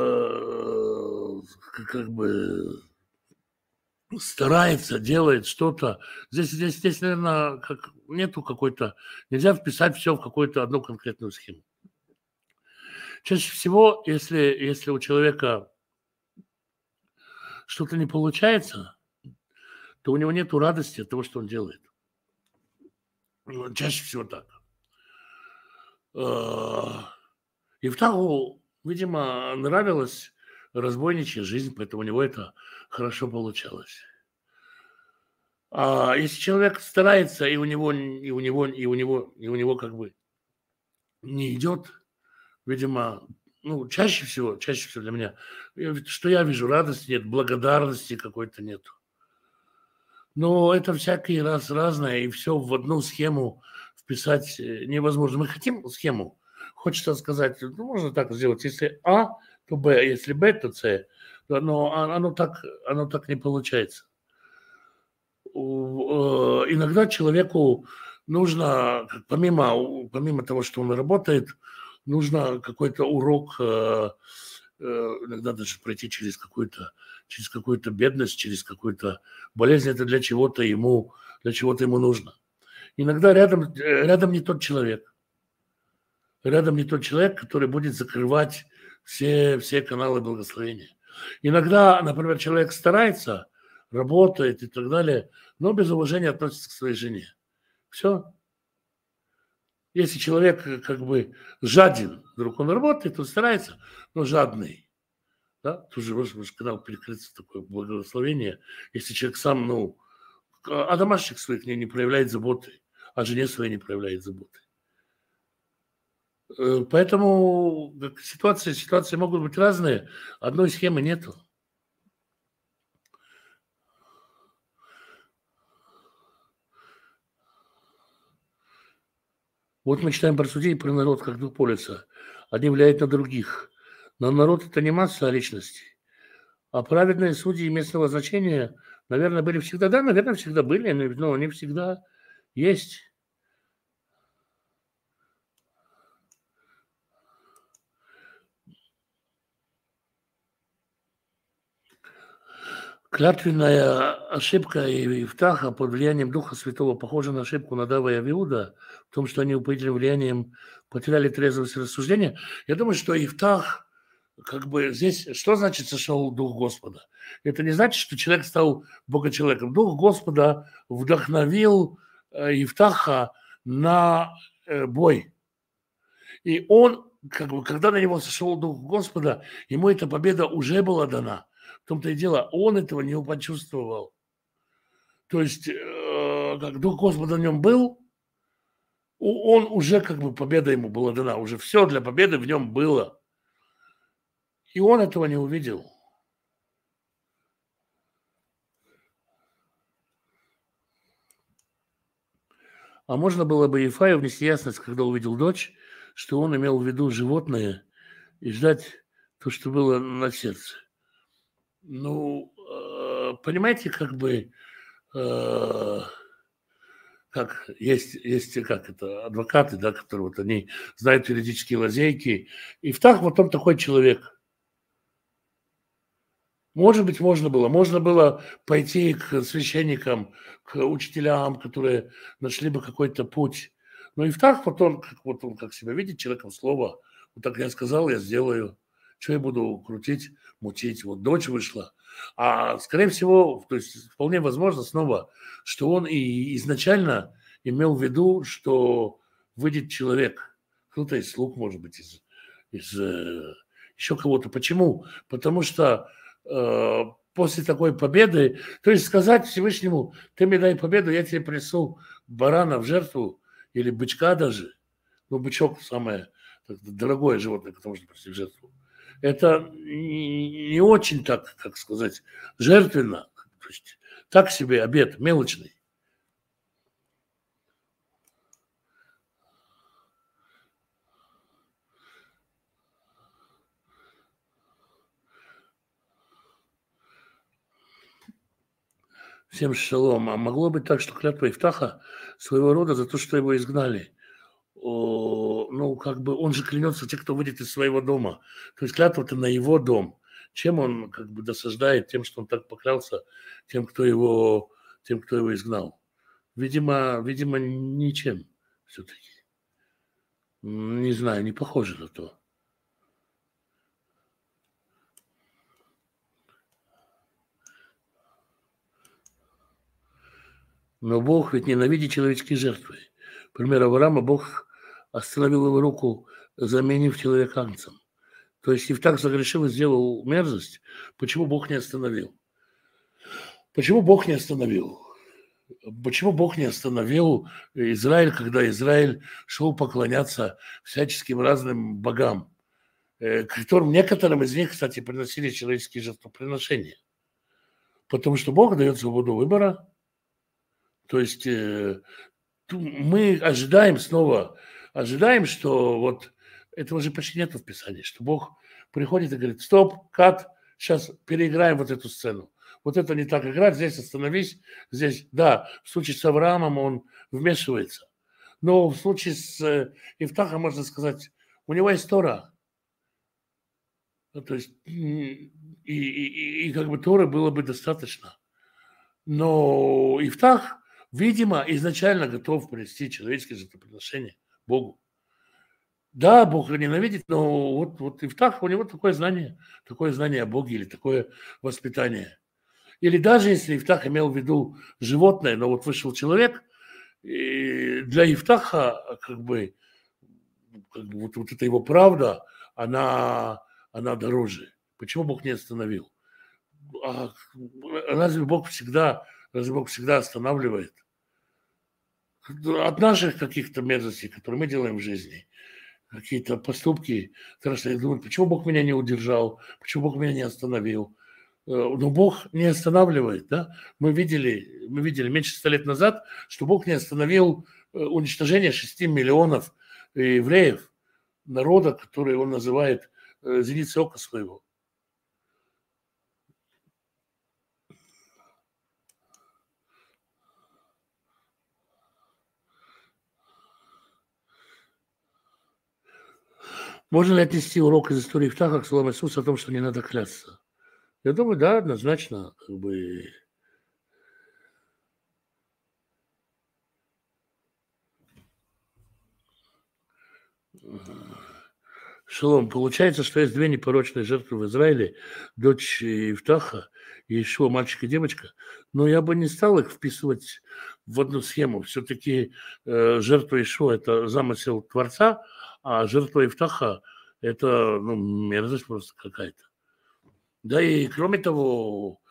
как бы старается, делает что-то, здесь, наверное, как, нету какой-то, нельзя вписать все в какую-то одну конкретную схему. Чаще всего, если у человека что-то не получается, то у него нет радости от того, что он делает. Чаще всего так. Ифтаху, видимо, нравилась разбойничья жизнь, поэтому у него это хорошо получалось. А если человек старается, и у него как бы не идет, видимо, ну, чаще всего для меня, что я вижу, радости нет, благодарности какой-то нету. Но это всякий раз разное, и все в одну схему вписать невозможно. Мы хотим схему, хочется сказать, ну, можно так сделать, если А, то Б, если Б, то С, но оно так не получается. Иногда человеку нужно, помимо того, что он работает, нужно какой-то урок, иногда даже пройти через какую-то бедность, через какую-то болезнь. Это для чего-то ему нужно. Иногда рядом не тот человек. Рядом не тот человек, который будет закрывать все каналы благословения. Иногда, например, человек старается, работает и так далее, но без уважения относится к своей жене. Все. Если человек как бы жаден, вдруг он работает, он старается, но жадный. Да? Тоже ваш канал перекрыться такое благословение. Если человек сам, о домашних своих не проявляет заботы, о жене своей не проявляет заботы. Поэтому ситуации могут быть разные, одной схемы нету. Вот мы читаем про судей, про народ, как дух полюса. Одни влияют на других. Но народ – это не масса, а личности. А праведные судьи местного значения, наверное, были всегда. Да, наверное, всегда были, но они всегда есть. Клятвенная ошибка Ифтаха под влиянием Духа Святого похожа на ошибку Надава и Авиуда в том, что они упоительным влиянием потеряли трезвость рассуждения. Я думаю, что Ифтах, как бы здесь, что значит сошел Дух Господа? Это не значит, что человек стал богочеловеком. Дух Господа вдохновил Ифтаха на бой. И он, как бы, когда на него сошел Дух Господа, ему эта победа уже была дана. В том-то и дело, он этого не почувствовал. То есть, как Дух Господа в нем был, он уже, как бы, победа ему была дана. Уже все для победы в нем было. И он этого не увидел. А можно было бы Ифаю внести ясность, когда увидел дочь, что он имел в виду животное и ждать то, что было на сердце. Ну, понимаете, как бы, как есть как это, адвокаты, да, которые вот они знают юридические лазейки. Ифтах вот он такой человек. Может быть, можно было пойти к священникам, к учителям, которые нашли бы какой-то путь. Но Ифтах вот он как себя видит, человеком слова. Вот так я сказал, я сделаю. Что я буду крутить, мутить? Вот дочь вышла. А скорее всего, то есть вполне возможно снова, что он и изначально имел в виду, что выйдет человек, кто-то из слуг, может быть, из еще кого-то. Почему? Потому что после такой победы, то есть сказать Всевышнему, ты мне дай победу, я тебе принесу барана в жертву или бычка даже, ну, бычок самое дорогое животное, которое можно принести в жертву. Это не очень так, как сказать, жертвенно. То есть, так себе обед, мелочный. Всем шалом. А могло быть так, что клятва Ифтаха своего рода за то, что его изгнали? Ну, как бы он же клянется те, кто выйдет из своего дома. То есть клятва-то на его дом. Чем он как бы досаждает тем, что он так поклялся тем, кто его изгнал? Видимо, ничем все-таки. Не знаю, не похоже на то. Но Бог ведь ненавидит человеческие жертвы. Например, Авраама Бог остановил его руку, заменив человека агнцем. То есть Ифтах загрешил и сделал мерзость. Почему Бог не остановил? Почему Бог не остановил? Почему Бог не остановил Израиль, когда Израиль шел поклоняться всяческим разным богам, которым некоторым из них, кстати, приносили человеческие жертвоприношения? Потому что Бог дает свободу выбора. То есть мы ожидаем, что вот этого же почти нет в Писании, что Бог приходит и говорит: стоп, кат, сейчас переиграем вот эту сцену. Вот это не так играть, здесь остановись, здесь, да, в случае с Авраамом он вмешивается. Но в случае с Ифтахом, можно сказать, у него есть Тора. То есть и как бы Торы было бы достаточно. Но Ифтах, видимо, изначально готов принести человеческое жертвоприношение Богу. Да, Бог ненавидит, но вот Ифтах, у него такое знание о Боге или такое воспитание. Или даже если Ифтах имел в виду животное, но вот вышел человек, и для Ифтаха как бы вот эта его правда, она дороже. Почему Бог не остановил? Разве Бог всегда останавливает? От наших каких-то мерзостей, которые мы делаем в жизни, какие-то поступки, страшные, думают, почему Бог меня не удержал, почему Бог меня не остановил. Но Бог не останавливает, да? Мы видели меньше 100 лет назад, что Бог не остановил уничтожение 6 миллионов евреев, народа, который он называет зеницей ока своего. Можно ли отнести урок из истории Ифтаха к словам Иисуса о том, что не надо клясться? Я думаю, да, однозначно, как бы. Шалом, получается, что есть две непорочные жертвы в Израиле, дочь Ифтаха и еще мальчик и девочка, но я бы не стал их вписывать в одну схему. Все-таки жертва Ишуа – это замысел Творца, а жертва Ифтаха – это мерзость просто какая-то. Да и кроме того,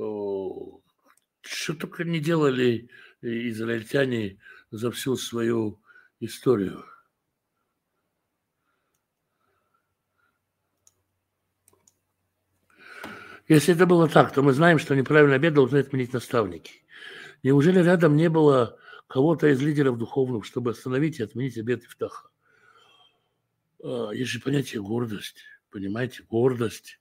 что только не делали израильтяне за всю свою историю. Если это было так, то мы знаем, что неправильный обет должны отменить наставники. Неужели рядом не было кого-то из лидеров духовных, чтобы остановить и отменить обет Ифтаха? Есть же понятие гордость, понимаете, гордость.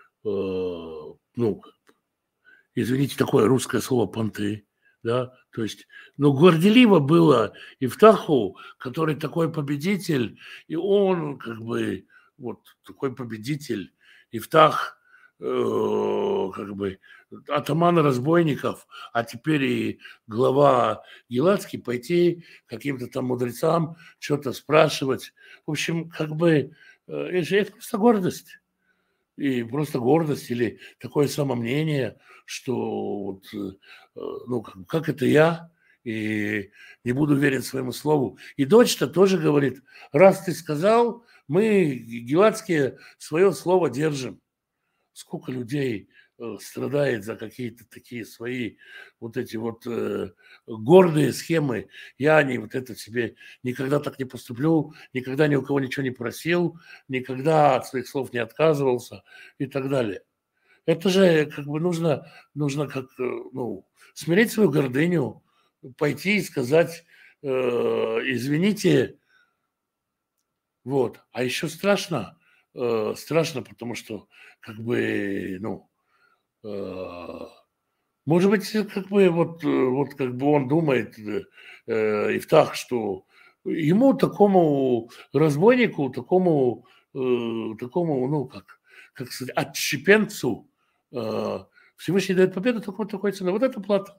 Извините, такое русское слово «понты». Да? То есть, горделиво было Ифтаху, который такой победитель, и он как бы вот такой победитель, Ифтах, как бы атаман разбойников, а теперь и глава Гиладский, пойти каким-то там мудрецам что-то спрашивать. В общем, как бы это просто гордость. И просто гордость или такое самомнение, что как это я, и не буду верить своему слову. И дочь-то тоже говорит: раз ты сказал, Мы, геладские, свое слово держим. Сколько людей страдает за какие-то такие свои вот эти вот гордые схемы. Я не вот это себе никогда так не поступлю, никогда ни у кого ничего не просил, никогда от своих слов не отказывался и так далее. Это же как бы нужно как, ну, смирить свою гордыню, пойти и сказать, извините, вот. А еще страшно, страшно, потому что как бы, ну, э, может быть, как бы вот как бы он думает, Ифтах, что ему, такому разбойнику, такому, ну, как сказать, отщепенцу, э, Всевышний дает победу только вот такой ценой. Вот это плата.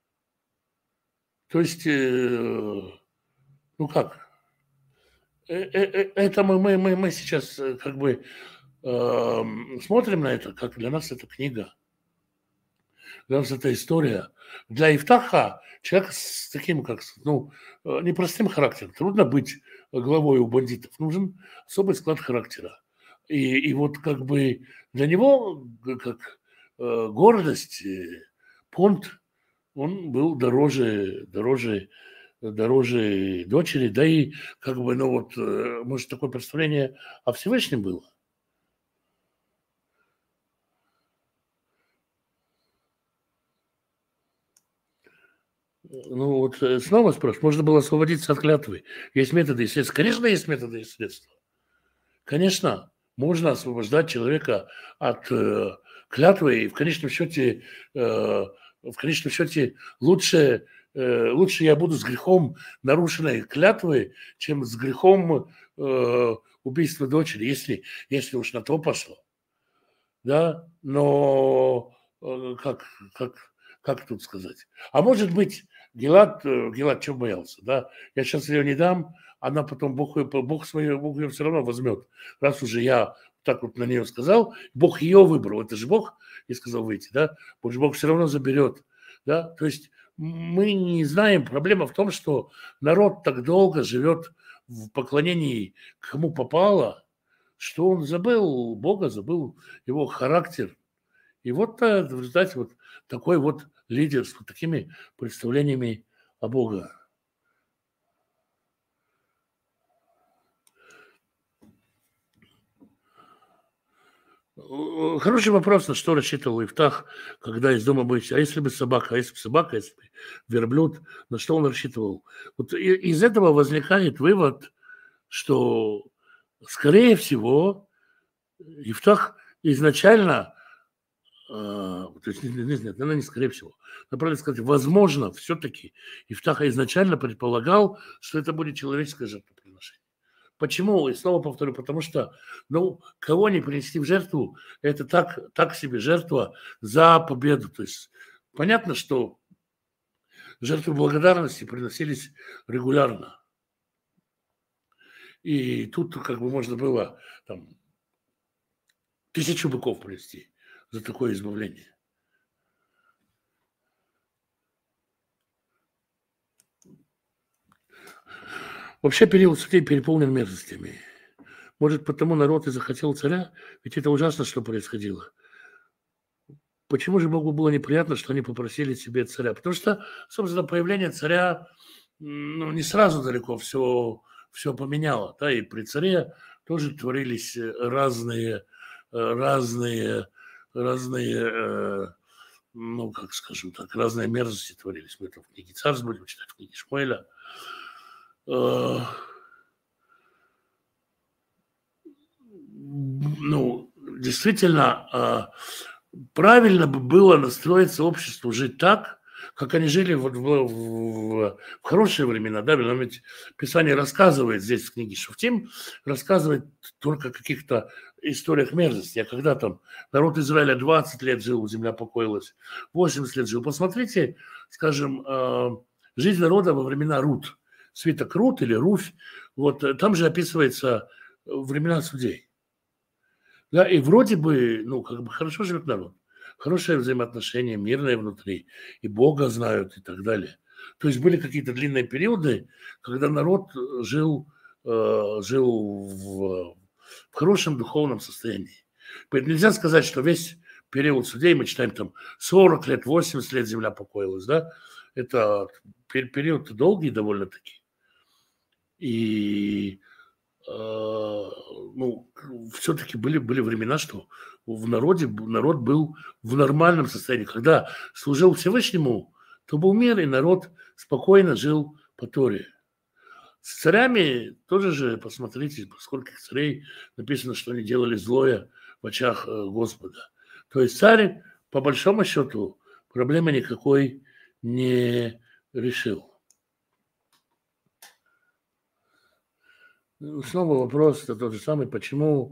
То есть, ну как, это мы сейчас как бы смотрим на это, как для нас это книга, для нас это история. Для Ифтаха, человек с таким, как, ну, непростым характером, трудно быть главой у бандитов, нужен особый склад характера. И вот как бы для него, как гордость, понт, он был дороже дочери, да и как бы, ну вот, может, такое представление о Всевышнем было. Ну вот снова спрашиваю, можно было освободиться от клятвы. Есть методы и средства. Конечно, есть методы и средства. Конечно, можно освобождать человека от клятвы, и в конечном счете лучше я буду с грехом нарушенной клятвы, чем с грехом убийства дочери, если уж на то пошло. Да, но как, как, как тут сказать? А может быть, Гилад чего боялся, да? Я сейчас ее не дам, она потом, Бог ее все равно возьмет. Раз уже я так вот на нее сказал, Бог ее выбрал, это же Бог, и сказал выйти, да? Бог все равно заберет, да? То есть мы не знаем, проблема в том, что народ так долго живет в поклонении кому попало, что он забыл Бога, забыл его характер. И вот в результате вот такой вот лидер с вот такими представлениями о Боге. Хороший вопрос, на что рассчитывал Ифтах, когда из дома боится. А если бы собака, а если бы верблюд, на что он рассчитывал? Вот из этого возникает вывод, что, скорее всего, Ифтах изначально, то есть, нет, наверное, не скорее всего, но, правильно сказать, возможно, все-таки Ифтах изначально предполагал, что это будет человеческое жертвоприношение. Почему? И снова повторю, потому что, ну, кого не принести в жертву, это так себе жертва за победу. То есть понятно, что жертвы благодарности приносились регулярно. И тут как бы можно было там 1000 быков принести за такое избавление. Вообще период судей переполнен мерзостями. Может, потому народ и захотел царя? Ведь это ужасно, что происходило. Почему же Богу было неприятно, что они попросили себе царя? Потому что, собственно, появление царя, ну, не сразу далеко все поменяло. Да? И при царе тоже творились разные, ну, как скажем так, разные мерзости творились. Мы это в книге Царств будем читать, в книге Шмуэля. Ну, действительно, правильно бы было настроиться обществу жить так, как они жили вот в хорошие времена, да, но ведь Писание рассказывает здесь в книге Шуфтим, рассказывает только о каких-то историях мерзости. А когда там народ Израиля 20 лет жил, земля покоилась, 80 лет жил. Посмотрите, скажем, жизнь народа во времена Рут, свиток Рут или Руфь, вот там же описывается времена судей. Да, и вроде бы, ну, как бы хорошо живет народ, хорошие взаимоотношения, мирные внутри, и Бога знают и так далее. То есть были какие-то длинные периоды, когда народ жил жил в хорошем духовном состоянии. Поэтому нельзя сказать, что весь период судей, мы читаем там 40 лет, 80 лет земля покоилась, да, это период долгий довольно-таки. И ну, все-таки были времена, что народ был в нормальном состоянии. Когда служил Всевышнему, то был мир, и народ спокойно жил по Торе. С царями тоже же, посмотрите, сколько царей написано, что они делали злое в очах Господа. То есть царь, по большому счету, проблемы никакой не решил. Снова вопрос тот же самый, почему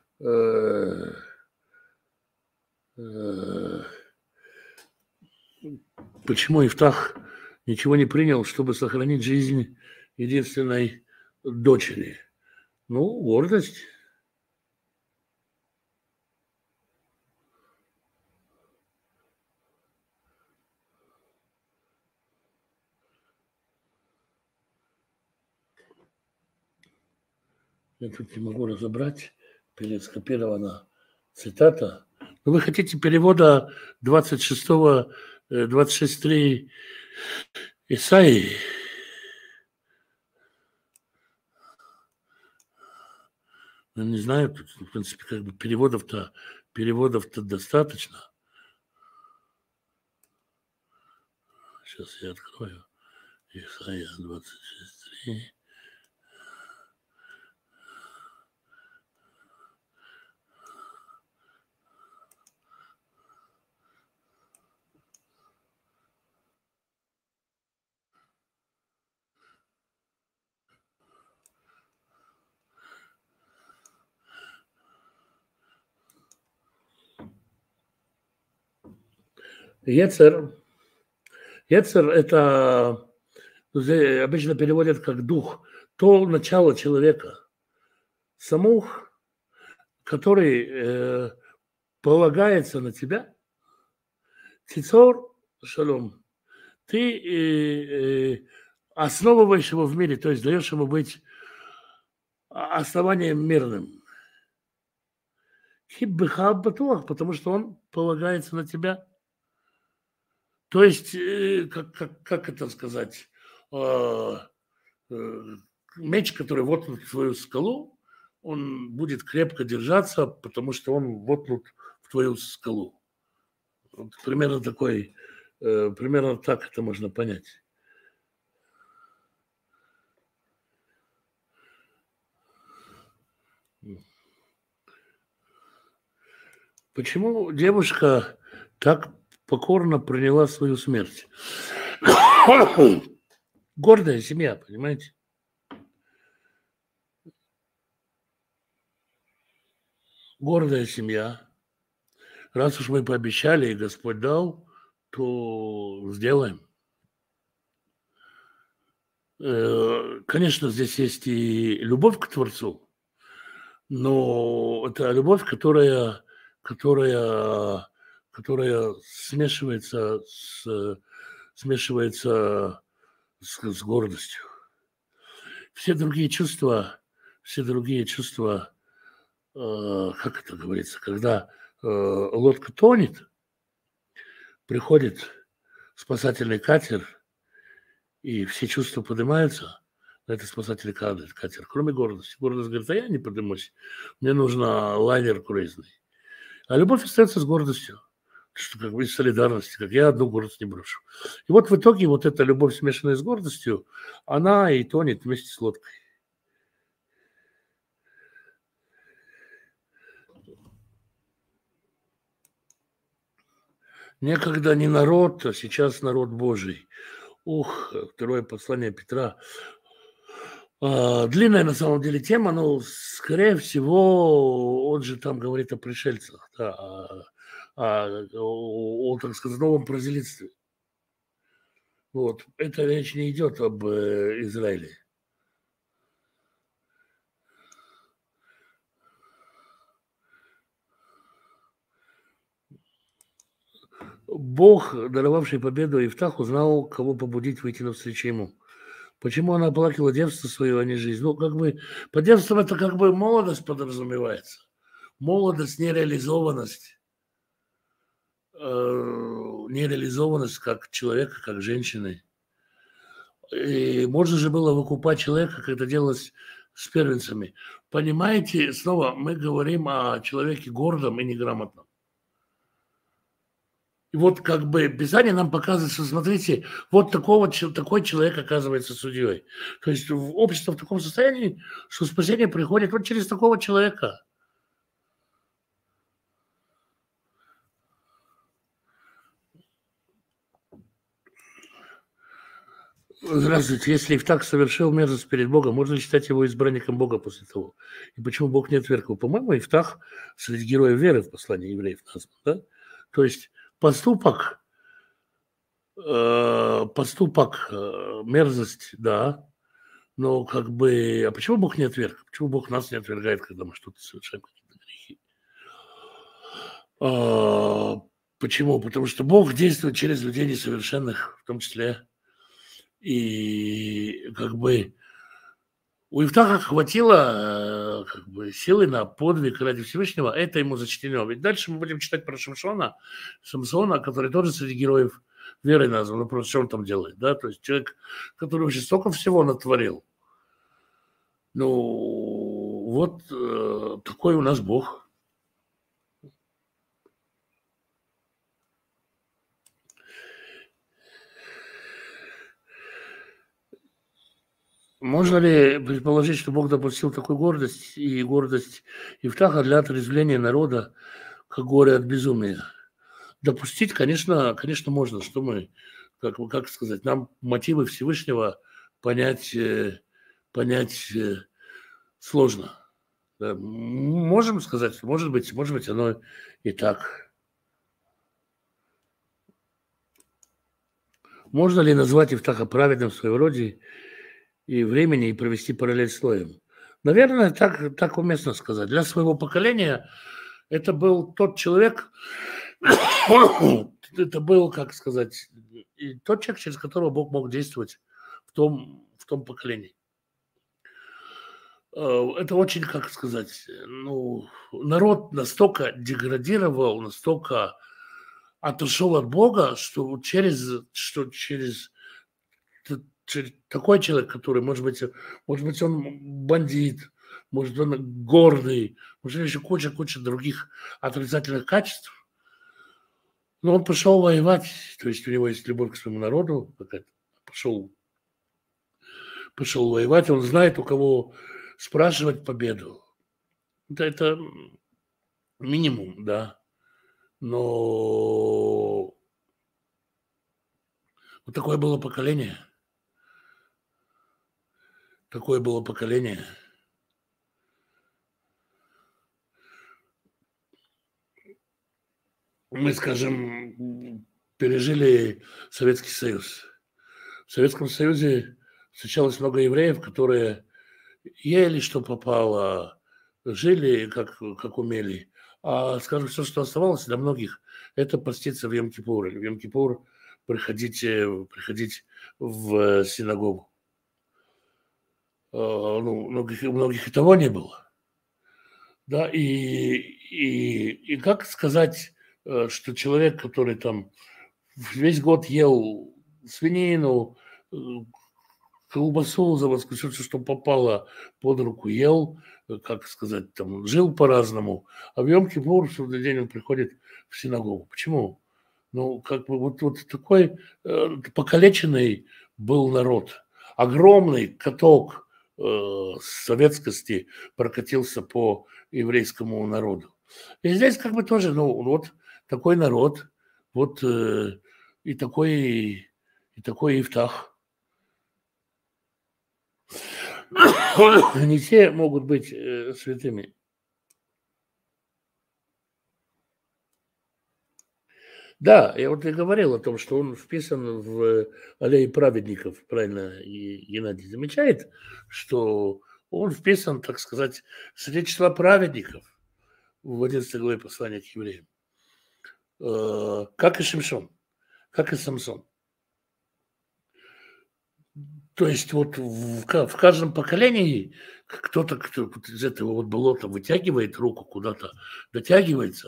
Ифтах ничего не принял, чтобы сохранить жизнь единственной дочери? Ну, гордость. Я тут не могу разобрать, перескопирована цитата. Но вы хотите перевода 26.3 Исаии? Я не знаю, тут, в принципе, как бы переводов-то достаточно. Сейчас я открою. Исаия 26.3. Ецер это обычно переводят как дух, то начало человека. Самух, который полагается на тебя, Тицор Шалом, ты основываешь его в мире, то есть даешь ему быть основанием мирным. Хиббихаб батуах, потому что он полагается на тебя. То есть, как это сказать, меч, который воткнут в твою скалу, он будет крепко держаться, потому что он воткнут в твою скалу. Вот примерно так это можно понять. Почему девушка так покорно приняла свою смерть? Гордая семья, понимаете? Гордая семья. Раз уж мы пообещали, и Господь дал, то сделаем. Конечно, здесь есть и любовь к Творцу, но это любовь, которая смешивается с гордостью. Все другие чувства, как это говорится, когда лодка тонет, приходит спасательный катер, и все чувства поднимаются, на это спасательный катер, кроме гордости. Гордость говорит, а я не поднимусь, мне нужно лайнер круизный. А любовь остается с гордостью, что как бы из солидарности, как я одну гордость не брошу. И вот в итоге вот эта любовь, смешанная с гордостью, она и тонет вместе с лодкой. Некогда не народ, а сейчас народ Божий. Второе послание Петра. Длинная на самом деле тема, но, скорее всего, он же там говорит о пришельцах, да, о, так сказать, новом прозелитстве. Вот. Эта речь не идет об Израиле. Бог, даровавший победу Ифтаху, знал, кого побудить выйти навстречу ему. Почему она оплакивала девство свое, а не жизнь? Ну, как бы, под девством это как бы молодость подразумевается. Молодость, нереализованность как человека, как женщины. И можно же было выкупать человека, как это делалось с первенцами. Понимаете, снова мы говорим о человеке гордом и неграмотном. И вот как бы Писание нам показывает, что, смотрите, вот такой человек оказывается судьей. То есть общество в таком состоянии, что спасение приходит вот через такого человека. Здравствуйте. Если Ифтах совершил мерзость перед Богом, можно ли считать его избранником Бога после того? И почему Бог не отверг его? По-моему, Ифтах среди героев веры в послании евреев назван. Да? То есть поступок, мерзость, да, но как бы... А почему Бог не отверг? Почему Бог нас не отвергает, когда мы что-то совершаем, какие-то грехи? Почему? Потому что Бог действует через людей несовершенных, в том числе. И как бы у Ифтаха хватило как бы силы на подвиг ради Всевышнего, это ему зачтено. Ведь дальше мы будем читать про Самсона, который тоже среди героев веры назван. Ну, просто что он там делает, да? То есть человек, который уже столько всего натворил. Ну, вот такой у нас Бог. Можно ли предположить, что Бог допустил такую гордость и гордость Ифтаха для отрезвления народа, как горе от безумия? Допустить, конечно, можно, что мы, как сказать, нам мотивы Всевышнего понять сложно. Да, можем сказать, может быть, оно и так. Можно ли назвать Ифтаха праведным в своем роде и времени и провести параллель с Лоем? Наверное, так уместно сказать. Для своего поколения это был тот человек, это был, как сказать, и тот человек, через которого Бог мог действовать в том поколении. Это очень, как сказать, ну, народ настолько деградировал, настолько отошел от Бога, что через такой человек, который, может быть, он бандит, может, он гордый, может, еще куча других отрицательных качеств, но он пошел воевать, то есть у него есть любовь к своему народу, пошел воевать, он знает, у кого спрашивать победу. Это минимум, да. Но вот такое было поколение. Такое было поколение. Мы, скажем, пережили Советский Союз. В Советском Союзе встречалось много евреев, которые ели, что попало, жили, как умели. А, скажем, все, что оставалось для многих, это поститься в Йом-Кипур. Или в Йом-Кипур приходить в синагогу. Ну, у многих и того не было. Да, и как сказать, что человек, который там весь год ел свинину, колбасу заводскую, все, что попало под руку, ел, как сказать, там, жил по-разному, а в Йом-Кипур судный день он приходит в синагогу. Почему? Ну, как бы вот такой покалеченный был народ. Огромный каток советскости прокатился по еврейскому народу. И здесь как бы тоже, ну, вот такой народ, вот и такой Ифтах. Не все могут быть святыми. Да, я вот и говорил о том, что он вписан в аллее праведников, правильно Геннадий замечает, что он вписан, так сказать, среди числа праведников в 11 главе послания к евреям. Как и Шимшон, как и Самсон. То есть вот в каждом поколении кто-то вот из этого вот болота вытягивает руку куда-то, дотягивается,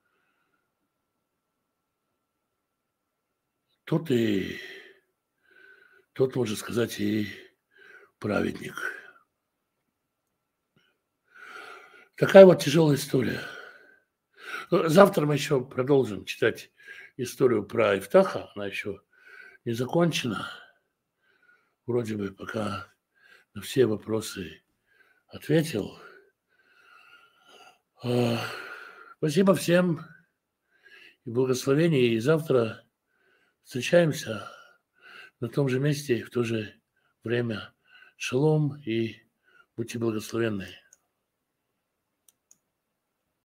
тот и тот, можно сказать, и праведник. Такая вот тяжелая история. Завтра мы еще продолжим читать историю про Ифтаха. Она еще не закончена. Вроде бы пока на все вопросы ответил. Спасибо всем и благословений. И завтра встречаемся на том же месте, в то же время. Шалом и будьте благословенны.